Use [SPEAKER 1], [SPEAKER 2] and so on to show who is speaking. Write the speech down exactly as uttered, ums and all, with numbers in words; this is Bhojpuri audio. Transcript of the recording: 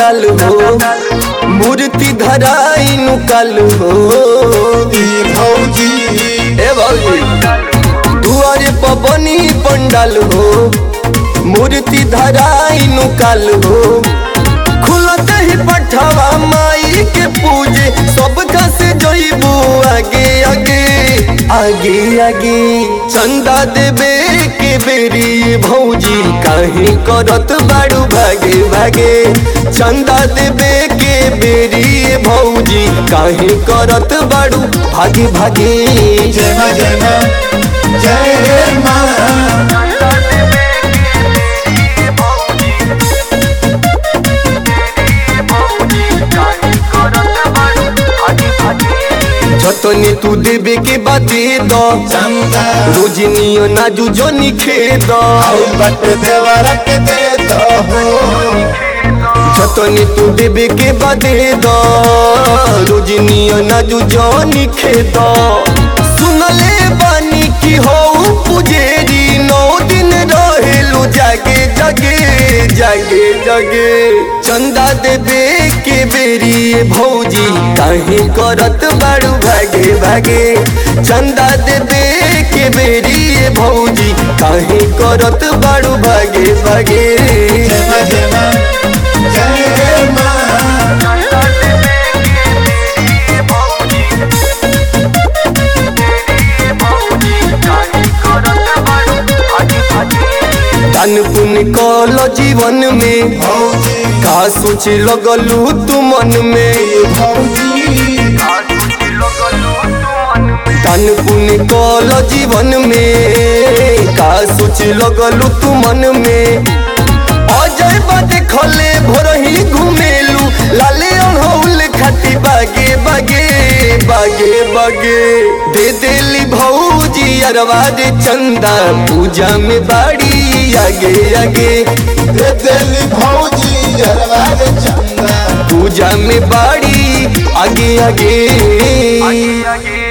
[SPEAKER 1] पंडाल हो मूर्ति धराई नु काल हो
[SPEAKER 2] भौजी
[SPEAKER 1] ए भौजी दुआरे पबनी पंडाल हो मूर्ति धराई नु काल हो खुलते ही पठवा माई के पूजे सब से जइबू आगे आगे आगे आगे चंदा देवे के बेरी भौजी काहे करत बाड़ू भागे भागे चंदा देवे के बेरी भौजी काहे करत बाड़ू भागे भागे
[SPEAKER 2] जय मां जय मां जय मां
[SPEAKER 1] जतने तू देवे के बादे दो
[SPEAKER 2] चंदा
[SPEAKER 1] रोजनियो नाजू जोनी खेद
[SPEAKER 2] बट देवरा के दे दो
[SPEAKER 1] जतने तू देवे के बादे दो रोजनियो नाजू जोनी खेद सुनले बानी की हो पुजेरी नौ दिन रहेलू जागे जागे जागे जागे चंदा देवे के बेरी भौजी काहे करत बाड़ू भागे भागे चंदा देवे के बेरी भौजी काहे करत बाड़ू भागे भागे
[SPEAKER 2] जय मां जय मां जय मां दान पुण्य कल जीवन में
[SPEAKER 1] भौजी का सोच लगलू तू मन में
[SPEAKER 2] भौजी
[SPEAKER 1] दान पुण्य कल जीवन में का सोच लगलू तू मन में अजय बात खले भोरही घुमेलू लाले अनहौल खाती बागे बागे बागे बागे दे देली भौजी अरवा दे चंदा पूजा में बाड़ी आगे आगे
[SPEAKER 2] दे देली भौजी जरवा दे चंदा
[SPEAKER 1] पूजा में बाड़ी आगे आगे, आगे, आगे।